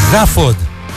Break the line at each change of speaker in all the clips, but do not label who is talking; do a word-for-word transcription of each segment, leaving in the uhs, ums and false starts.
Raffod.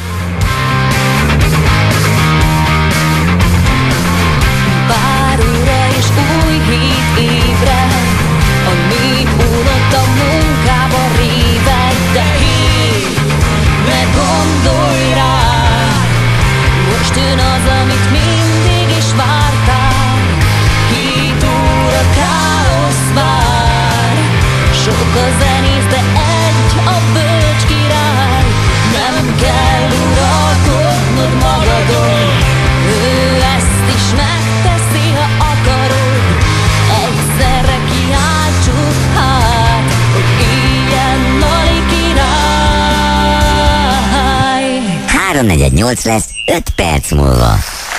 Pár óra és új hét ébred, a nép unott a munkába réved, de hé, ne gondolj rá, most jön az, amit mindig is vártál. Hét óra káosz vár, sok a zenész, de egy a bölcs király. Nem kell uralkodnod magadon, ő ezt is megteszi, ha akarod. Egyszerre kiáltsuk hát, hogy ilyen Lali király.
háromnegyednyolc lesz öt perc múlva.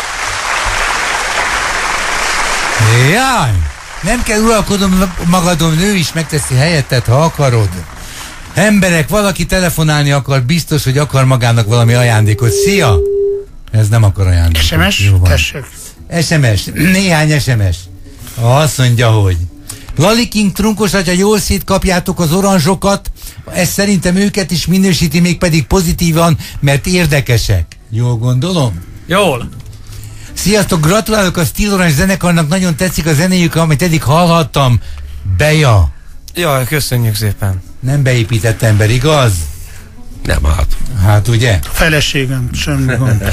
Jaj! Nem kell uralkodnom magadon, ő is megteszi helyetted, ha akarod. Emberek, valaki telefonálni akar, biztos, hogy akar magának valami ajándékot. Szia! Ez nem akar ajándékot.
es em es? Tessék.
es em es, néhány es em es. Azt mondja, hogy Lali King trunkos atya, jól szétkapjátok az oranzsokat, ez szerintem őket is minősíti, mégpedig pozitívan, mert érdekesek. Jól gondolom?
Jól.
Sziasztok, gratulálok a Steel Orange zenekarnak, nagyon tetszik a zenéjük, amit eddig hallhattam. Beja.
Jaj, köszönjük szépen.
Nem beépített ember, igaz?
Nem, hát.
Hát ugye?
Feleségem, semmi gond.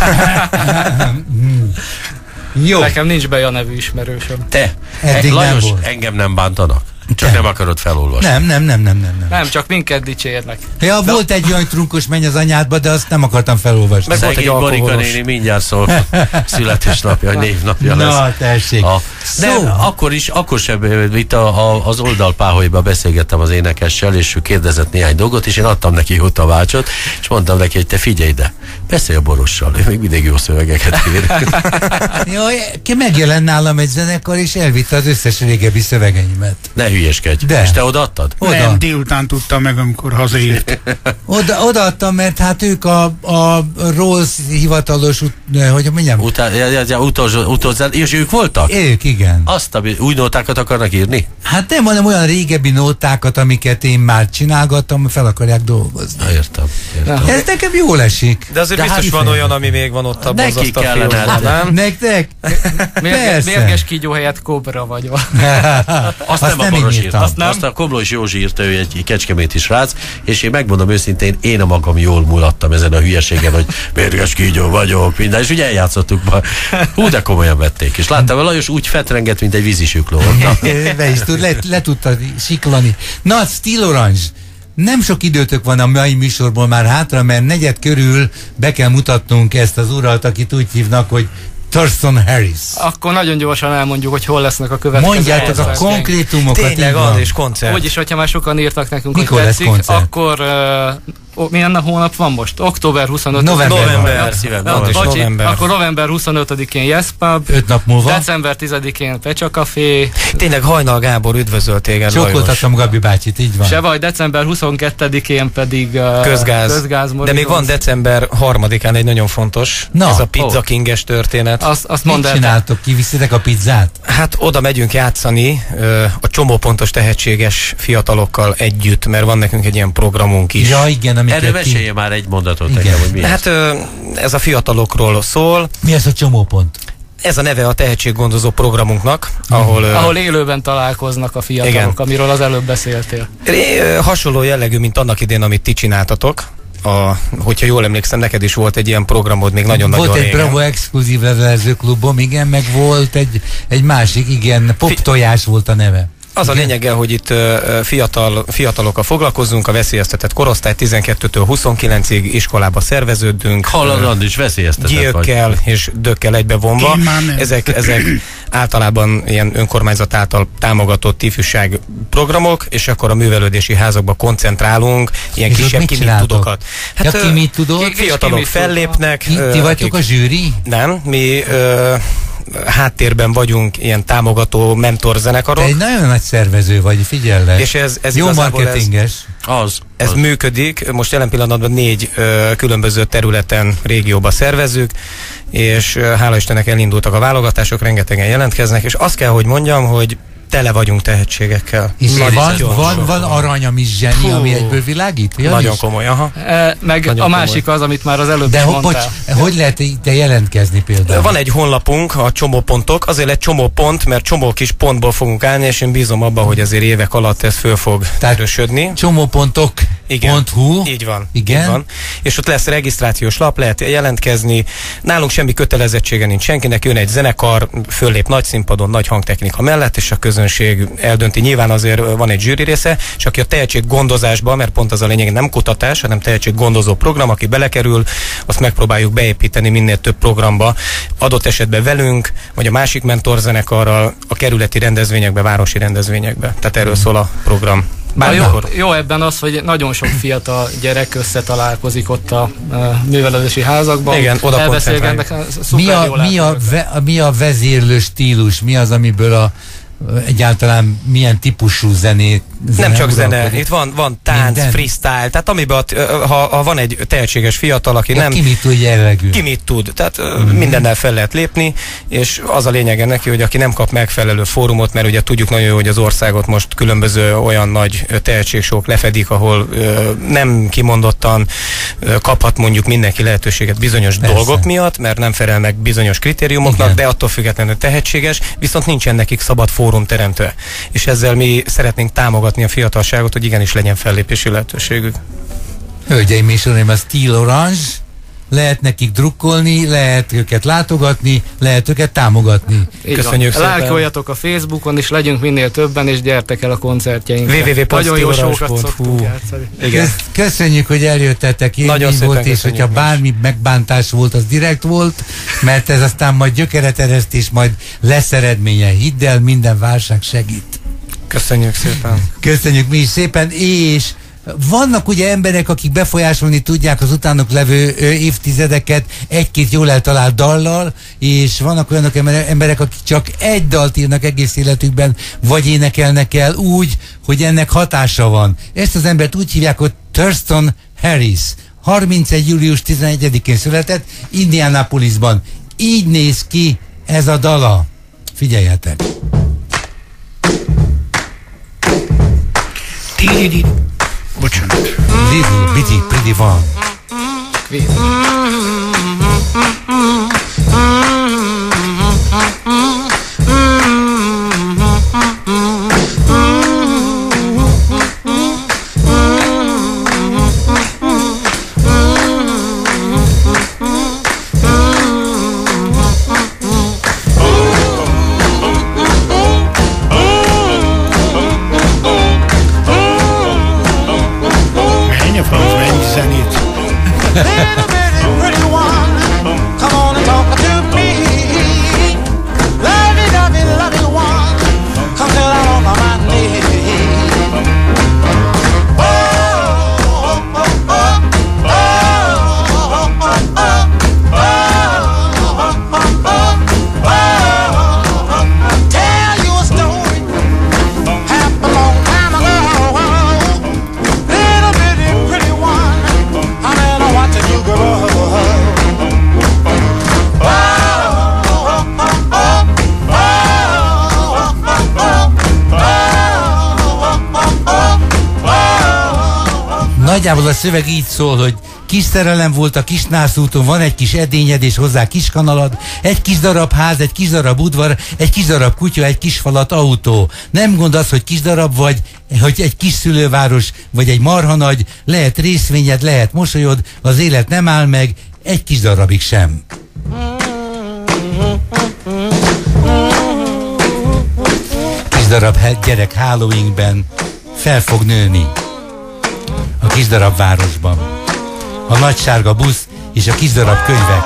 Jó.
Nekem nincs be a nevű ismerősöm.
Te,
Eddig
Lajos,
nem volt.
engem nem bántanak? Csak nem, nem akarod felolvasni.
Nem, nem, nem, nem, nem, nem.
Nem, csak minket dicsérnek.
Ja,
Na.
volt egy olyan trunkos, menj az anyádba, de azt nem akartam felolvasni.
Meg volt egy
Szegény Marika
alkoholos.
néni mindjárt szól, születésnapja, névnapja lesz.
Na, tessék.
A, de
Szó.
akkor is, akkor sem, itt a, a, az oldalpáholyban beszélgettem az énekessel, és ő kérdezett néhány dolgot, és én adtam neki jó tavácsot, és mondtam neki, hogy te figyelj ide, beszélj a Borossal, ő még mindig jó szövegeket ír.
Jaj, ki megjelent nálam egy zenekar, és elvitte az összes régebbi szövegeimet.
Ne hülyeskedj.
De.
És te odaadtad?
Oda.
Nem, délután tudtam meg, amikor hazaért.
Oda, odaadtam, mert hát ők a, a Rolls hivatalos, ut, hogy mondjam?
Utá, ja, ja, ja, utolsó, utolsó, és ők voltak?
Ők, igen.
Azt, ami új nótákat akarnak írni?
Hát nem, hanem olyan régebbi nótákat, amiket én már csinálgattam, fel akarják dolgozni.
Na, értem. értem.
Ez nekem jól esik.
De azért
De
biztos
hát
van
kifejezetten.
olyan, ami még van ott abban az
Neki kellene.
asztalfiókban, nem?
Nektek?
Mérges,
Persze.
mérges kígyó helyett kobra vagyok.
Azt,
Azt
nem a
nem én
Boros írta.
írtam.
Azt, azt a Komlós Józsi írta, ő egy kecskeméti srác, és én megmondom őszintén, én a magam jól mulattam ezen a hülyeségen, hogy mérges kígyó vagyok, minden, és ugye eljátszottuk ma. Hú, de komolyan vették. És láttam, hogy Lajos úgy fetrengett, mint egy vízisikló.
Be is tud, le, le tudta siklani. Na, Steel Orange. Nem sok időtök van a mai műsorból már hátra, mert negyed körül be kell mutatnunk ezt az urat, akit úgy hívnak, hogy Thurston Harris.
Akkor nagyon gyorsan elmondjuk, hogy hol lesznek a következő
Mondjátok a
koncertjeink.
konkrétumokat.
Tényleg
így
az
van.
és koncert.
Úgyis, hogyha már sokan írtak nekünk,
Mikor
hogy
lesz
tetszik,
koncert?
akkor uh, milyen a hónap van most? október huszonötödikén.
November.
November,
szívem,
Na,
november.
bocsi,
november.
akkor november huszonötödikén Yes Pub,
Öt nap múlva.
december tizedikén Pecsa Café,
Tényleg Hajnal Gábor üdvözölt téged, Lajos.
Csókoltatom Gabi bácsit, így van.
se vagy december huszonkettedikén pedig uh,
Közgáz.
közgáz
De még van december harmadikán egy nagyon fontos,
Na.
ez a Pizza
Ó.
Kinges történet.
Azt, azt
Mit
mondd el.
csináltok? Kiviszitek a pizzát?
Hát oda megyünk játszani ö, a csomópontos tehetséges fiatalokkal együtt, mert van nekünk egy ilyen programunk is.
Ja, igen, amiket
Erről
ti...
mesélje már egy mondatot
Igen.
nekem, hogy mi ez.
Hát ö, ez a fiatalokról szól.
Mi ez a csomópont?
Ez a neve a tehetséggondozó programunknak, ahol, ö,
Ahol élőben találkoznak a fiatalok,
Igen.
amiről az előbb beszéltél.
ö, hasonló jellegű, mint annak idén, amit ti csináltatok. A, hogyha jól emlékszem, neked is volt egy ilyen programod még nagyon-nagyon
Volt egy
régen.
Bravo exkluzív levelezőklubom, igen, meg volt egy, egy másik, igen, Pop Tojás volt a neve.
Az a lényege, hogy itt ö, fiatal, fiatalokkal foglalkozzunk, a veszélyeztetett korosztály tizenkettőtől huszonkilencig iskolába szerveződünk.
Hallod, is veszélyeztetett vagy.
Gyilkkel és dökkel egybevonva.
Én már nem.
Ezek, ezek általában ilyen önkormányzat által támogatott ifjúság programok, és akkor a művelődési házakba koncentrálunk, ilyen
És ott
kisebb
mit
ki mit
csináltok?
tudokat.
Ja, ki
ö,
mit tudod?
ki- Fiatalok
ki mit tud?
fellépnek.
Ti,
ö,
ti vagytok
akik-
a zsűri?
Nem, mi ö, háttérben vagyunk ilyen támogató
Te
mentorzenekarok.
egy nagyon nagy szervező vagy, figyellek.
És ez, ez
Jó
igazából ez,
marketinges.
Az.
ez
az.
működik. Most jelen pillanatban négy ö, különböző területen, régióba szervezzük, és ö, hála Istennek elindultak a válogatások, rengetegen jelentkeznek, és azt kell, hogy mondjam, hogy tele vagyunk tehetségekkel.
És
Nagy-
van,
nagyon
van,
sok
van arany, ami zseni,
Fú.
ami egyből világít? Ja,
Nagyon
is?
komoly, aha.
E, meg
Nagyon
a másik az, amit már az előbb
De
is
ho,
mondtál.
bocs, hogy lehet te jelentkezni például?
Van egy honlapunk, a csomópontok, azért egy csomó pont, mert csomó kis pontból fogunk állni, és én bízom abban, hogy azért évek alatt ez föl fog
Tehát
erősödni.
Csomópontok
Igen.
pont hu.
Így van.
Igen.
Így van. És ott lesz regisztrációs lap, lehet jelentkezni. Nálunk semmi kötelezettsége nincs senkinek, jön egy zenekar, föllép nagy színpadon, nagy hangtechnika mellett, és a közönség eldönti. Nyilván azért van egy zsűri része, és aki a tehetség gondozásba, mert pont az a lényeg, nem kutatás, hanem tehetség gondozó program, aki belekerül, azt megpróbáljuk beépíteni minél több programba, adott esetben velünk, vagy a másik mentorzenekarral, a kerületi rendezvényekbe, városi rendezvényekbe. Tehát erről szól a program.
A jó,
Bármikor.
jó ebben az, hogy nagyon sok fiatal gyerek összetalálkozik ott a uh, művelődési házakban.
Igen, oda
elbeszélgetnek, szuper
Mi a,
jól
mi, a,
látnak.
ve, a, mi a vezérlő stílus? Mi az, amiből a egyáltalán milyen típusú zenét?
Nem csak zene,
uralkodik?
itt van, van tánc,
Minden?
freestyle, tehát amiben, a- ha, ha van egy tehetséges fiatal, aki
Ja,
nem...
ki mit tud jellegű?
Ki mit tud, tehát mm. mindennel fel lehet lépni, és az a lényege neki, hogy aki nem kap megfelelő fórumot, mert ugye tudjuk nagyon jó, hogy az országot most különböző olyan nagy tehetségsók lefedik, ahol ö, nem kimondottan ö, kaphat mondjuk mindenki lehetőséget bizonyos
Persze.
dolgok miatt, mert nem felel meg bizonyos kritériumoknak,
Igen.
de attól függetlenül tehetséges, viszont nincsen nekik szabad fórum teremtve. És ezzel mi szeretnénk támogatni a fiatalságot, hogy igenis legyen fellépési lehetőségük.
Hölgyeim és uraim, a Steel Orange, lehet nekik drukkolni, lehet őket látogatni, lehet őket támogatni.
Így
Köszönjük
van.
szépen.
Lájkoljatok a Facebookon, és legyünk minél többen, és gyertek el a koncertjeinkre.
www pont
Nagyon jó
steelorange
sokat
pont hu.
szoktunk játszani.
Igen.
Kösz- Köszönjük, hogy eljöttetek, én
Nagyon
így
szépen
volt, és
köszönjük
hogyha
mi is.
bármi megbántás volt, az direkt volt, mert ez aztán majd gyökeret ereszt, és majd lesz eredménye. Hidd el, minden válság segít.
Köszönjük szépen.
Köszönjük mi is szépen, és vannak ugye emberek, akik befolyásolni tudják az utánuk levő ö, évtizedeket egy-két jól eltalált dallal, és vannak olyanok emere- emberek, akik csak egy dalt írnak egész életükben, vagy énekelnek el úgy, hogy ennek hatása van. Ezt az embert úgy hívják, hogy Thurston Harris. harmincegy július tizenegyedikén született Indianapolisban. Így néz ki ez a dala. Figyeljetek!
Tididi. Bocsánat.
Little bitty pretty van.
Menj a franc, menj zenét.
Little bitty pretty one, come on and talk to me. Lovey, lovey, lovey one, come till I'm on my knees. Oh, oh, oh, oh, oh, oh, oh, oh, oh. Tell you a story, happened a long time ago. Little bitty pretty one, I'm in a watching you grow.
Nagyjából a szöveg így szól, hogy kis szerelem volt a Kisnászúton, van egy kis edényed és hozzá kis kanalad, egy kis darab ház, egy kis darab udvar, egy kis darab kutya, egy kis falat autó. Nem gond az, hogy kis darab vagy, hogy egy kis szülőváros, vagy egy marha nagy, lehet részvényed, lehet mosolyod, az élet nem áll meg, egy kis darabig sem. Kis darab he- gyerek Halloweenben fel fog nőni a kis darab városban. A nagy sárga busz és a kis darab könyvek.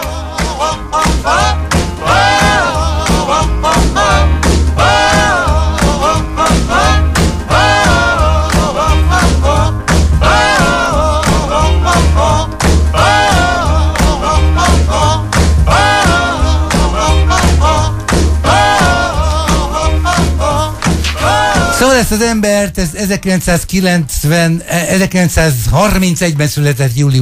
Szóval ezt az embert, ez ezerkilencszázkilencven, ezerkilencszázharmincegyben született július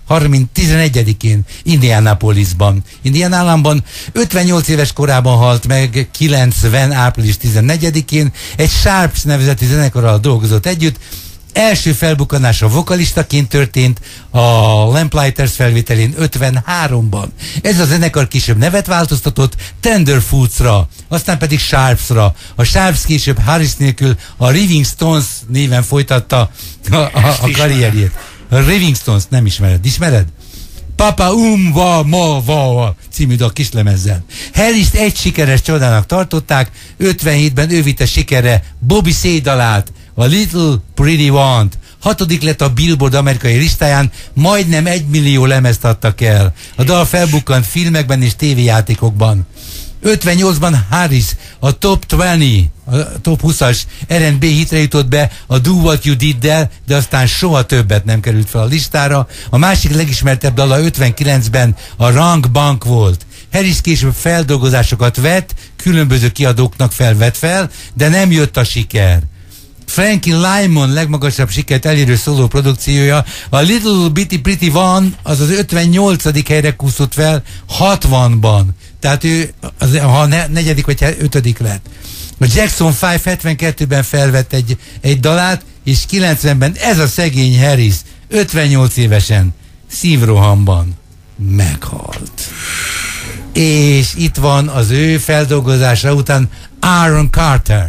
harminc tizenegyedikén Indianapolisban. Indian államban ötvennyolc éves korában halt meg, kilencven április tizennegyedikén egy Sharps nevezetű zenekarral dolgozott együtt. Első felbukkanása vokalistaként történt a Lamplighters felvételén ötvenháromban. Ez a zenekar később nevet változtatott Tenderfootsra, aztán pedig Sharpsra. A Sharps később Harris nélkül a Rolling Stones néven folytatta a, a, a karrierjét. A Rolling Stones nem ismered. Ismered? Papa um va ma va című dal kislemezzel. Harrist egy sikeres csodának tartották, ötvenhétben ő vitte sikerre Bobby Say dalát, a Little Pretty One-t. Hatodik lett a Billboard amerikai listáján, majdnem egy millió lemezt adtak el. A dal felbukkant filmekben és tévéjátékokban. ötvennyolcban Harris a Top húsz, a Top húszas er and bé hitre jutott be a Do What You Did-del, de aztán soha többet nem került fel a listára. A másik legismertebb dala ötvenkilencben a Rank Bank volt. Harris később feldolgozásokat vett, különböző kiadóknak felvett fel, de nem jött a siker. Frankie Lymon legmagasabb sikert elérő szóló produkciója, a Little Bitty Pretty One, az az ötvennyolcadik helyre kúszott fel hatvanban. Tehát ő az, ha ne, negyedik vagy ötödik lett. A Jackson öt hetvenkettőben felvett egy, egy dalát, és kilencvenben ez a szegény Harris ötvennyolc évesen szívrohamban meghalt. És itt van az ő feldolgozása után Aaron Carter.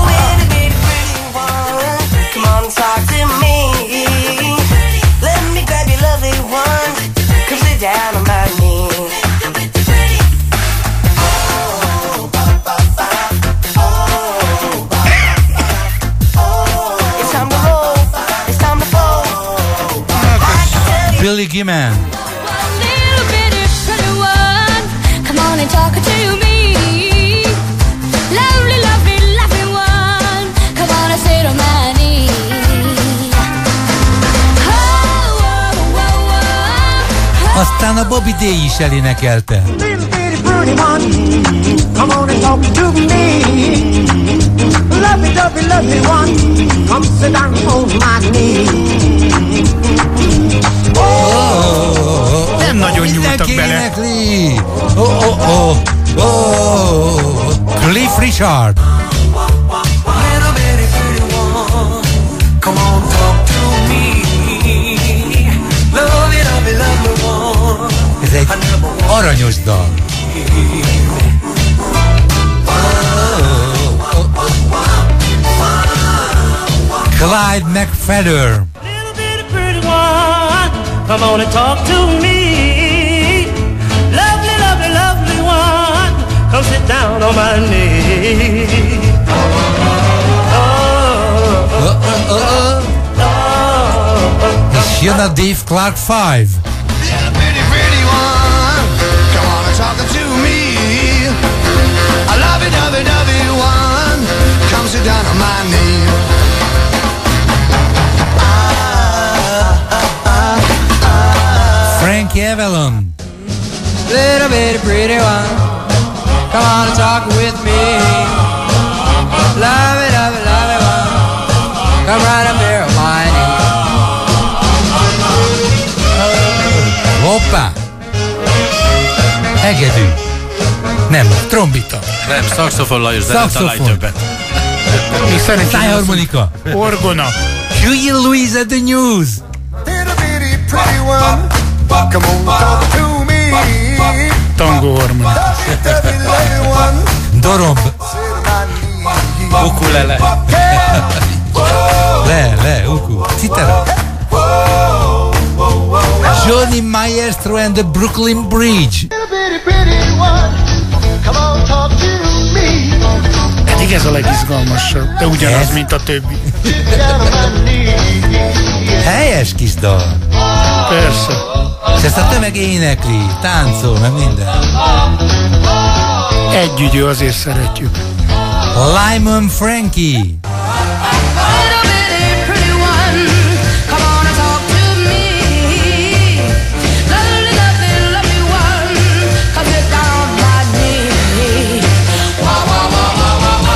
Talk to me. Let me grab your lovely one. Come sit down on my knee. Oh, ba, ba, ba. Oh, ba, ba, ba. Oh, it's time to roll. It's time to fall.
Billy Gibbon.
Little bitty pretty one, come on and talk to me. Lovely, lovely, lovely one, come on and sit on my knee.
Aztán a Bobby Day is elénekelte.
Little bitty pretty one, come on and talk to me. Lovely, lovely, lovely one, come sit down on my knee.
Oh,
nem nagyon nyúltak bele.
Énekli. Oh, oh, oh, oh. Cliff Richard.
Little bitty pretty one, come on talk to me. Lovely, lovely, lovely one.
Ez egy aranyos dal. Clyde McPhatter.
Little bitty pretty one, come on and talk to me. Lovely, lovely, lovely one, come sit down on my knee. Oh,
Uh, uh, uh, uh. És jön a Dave Clark five.
Little bitty pretty one, come on and talk to me. I love it, love it, love it one, come sit down on my knee.
Frankie Avalon.
Little bitty pretty one, come on and talk with me. Love it, love it, love it one, come right up here on my knee.
Hoppá! Hegedű. Nem, trombita.
Nem, szaxofon Lajos, de nem találj
Szaxofon.
többet.
Még szerencsére
Szájharmonika.
orgona.
Huey Lewis at the News.
Little bitty pretty one, come on talk to me.
Tangó harmonika.
Lovely, lovely, lovely one,
Doromb.
sit on my knee.
Ukulele.
Le, le, uku. Citera. Johnny Maestro and the Brooklyn Bridge.
Little bitty pretty one, come on talk to me.
Eddig ez a legizgalmasabb, de ugyanaz,
Ez?
mint a többi.
Sit down on my knee.
Helyes kis dal.
Persze.
És ezt a tömeg énekli, táncol, meg minden.
Együgyű, azért szeretjük.
Lyman Frankie.
Little bitty pretty one, come on and talk to me. Lovely, lovely, lovely one, come sit down on my knee. Wah, wah, wah, wah, wah,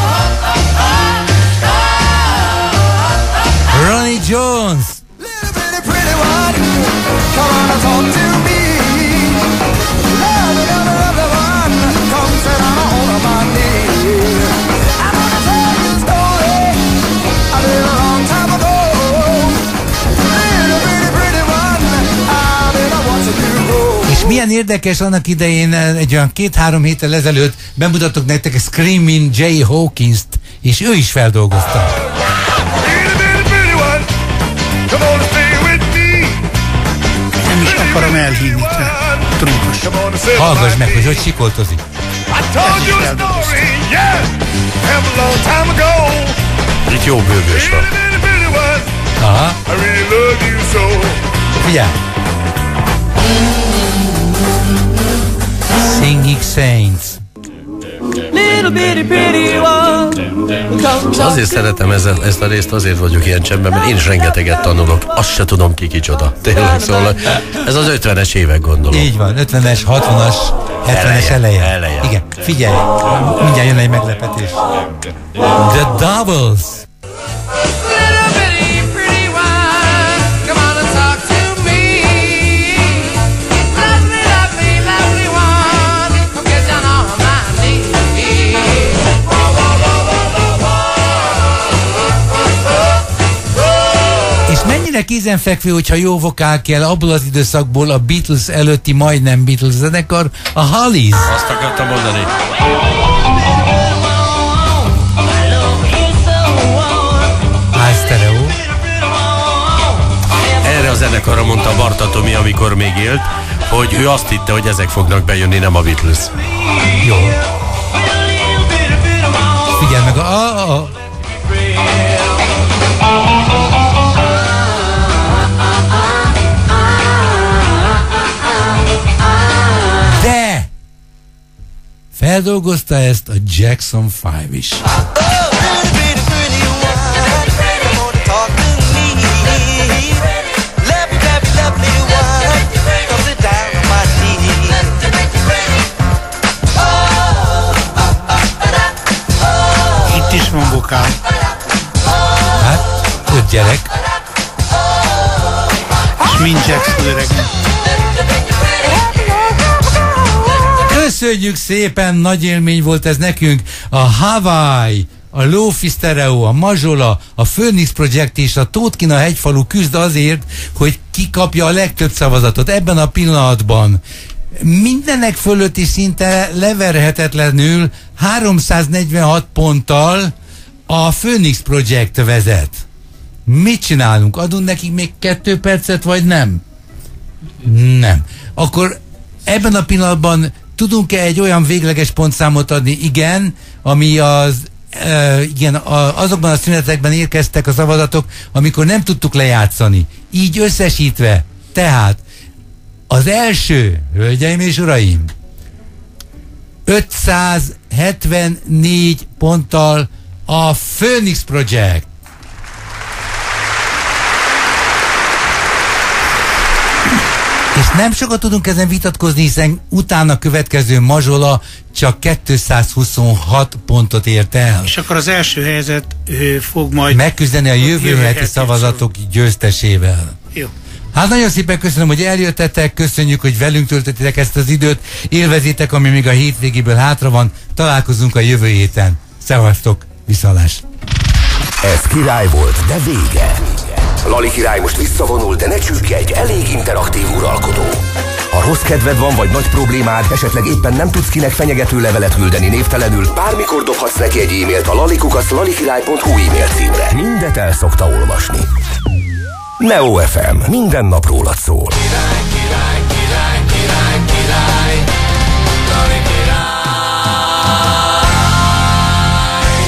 wah.
Ronnie Jones.
Little bitty pretty, pretty one, come on and talk to me. Love, love, love, love one, come sit down on my knee. I'm gonna tell you a story, I did a long time ago. Pretty, pretty, pretty one, I've been watching you go.
És milyen érdekes, annak idején egy olyan két-három héttel ezelőtt bemutatok nektek a Screaming Jay Hawkins-t, és ő is feldolgozta.
Nem is akarom elhívni, te trunkos.
Hallgass meg, hogy hogy sikoltozik.
Itt jó bőgős van.
Aha. Figyelj! Singing Saints.
Little bitty pretty one.
Azért szeretem ezzel, ezt a részt, azért vagyok ilyen csendben, mert én is rengeteget tanulok. Azt se tudom ki kicsoda. Tényleg szóval. Ez az ötvenes évek, gondolom.
Így van, ötvenes, hatvanas, hetvenes eleje.
eleje.
Igen, figyelj, mindjárt jön egy meglepetés. The Doubles. Mennyire kézenfekvő, hogyha jó vokál kell abból az időszakból, a Beatles előtti majdnem Beatles zenekar, a Hollies.
Azt akartam mondani.
High stereo.
Erre a zenekarra mondta Barta Tomi, amikor még élt, hogy ő azt hitte, hogy ezek fognak bejönni, nem a Beatles.
Jó. Figyelj meg, a... a, a. De feldolgozta ezt a Jackson Five is.
Itt is van vokál.
Hát, öt gyerek.
És mind Jackson öreg.
Köszönjük szépen, nagy élmény volt ez nekünk. A Hawaii, a Lo-Fi Stereo, a Mazsola, a Phoenix Project és a Tótkina hegyfalu küzd azért, hogy kikapja a legtöbb szavazatot ebben a pillanatban. Mindenek fölötti szinte leverhetetlenül háromszáznegyvenhat ponttal a Phoenix Project vezet. Mit csinálunk? Adunk nekik még kettő percet, vagy nem? Nem. Akkor ebben a pillanatban tudunk-e egy olyan végleges pontszámot adni? Igen, ami az e, igen, a, azokban a szünetekben érkeztek a szavazatok, amikor nem tudtuk lejátszani. Így összesítve. Tehát az első, hölgyeim és uraim, ötszázhetvennégy ponttal a Phoenix Project. És nem sokat tudunk ezen vitatkozni, hiszen utána következő Mazsola csak kétszázhuszonhat pontot ért el.
És akkor az első helyzet ő, fog majd
megküzdeni a jövő heti szavazatok győztesével.
Jó.
Hát nagyon szépen köszönöm, hogy eljöttetek, köszönjük, hogy velünk töltöttétek ezt az időt, élvezitek, ami még a hétvégéből hátra van, találkozunk a jövő héten. Szevasztok, viszalás!
Ez király volt, de vége. Lali király most visszavonul, de ne csüggedj, elég interaktív uralkodó. Ha rossz kedved van, vagy nagy problémád, esetleg éppen nem tudsz kinek fenyegető levelet küldeni névtelenül, bármikor dobhatsz neki egy e-mailt a lalikukasz lalikirály pont hu e-mail címre. Mindet el szokta olvasni. Neo ef em, minden nap rólad szól.